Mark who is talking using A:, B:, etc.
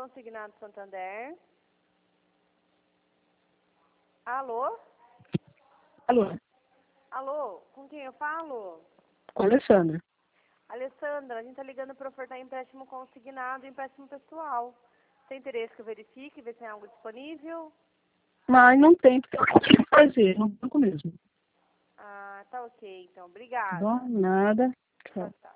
A: Consignado Santander. Alô?
B: Alô?
A: Alô, com quem eu falo?
B: Com a Alessandra.
A: Alessandra, a gente tá ligando para ofertar empréstimo consignado e empréstimo pessoal. Tem interesse que eu verifique, ver se tem algo disponível?
B: Mas não tem, porque eu consigo fazer, no banco mesmo.
A: Ah, tá ok, então.
B: Tá
A: Obrigada.
B: bom? Nada.
A: Tchau,
B: Tchau.
A: tchau.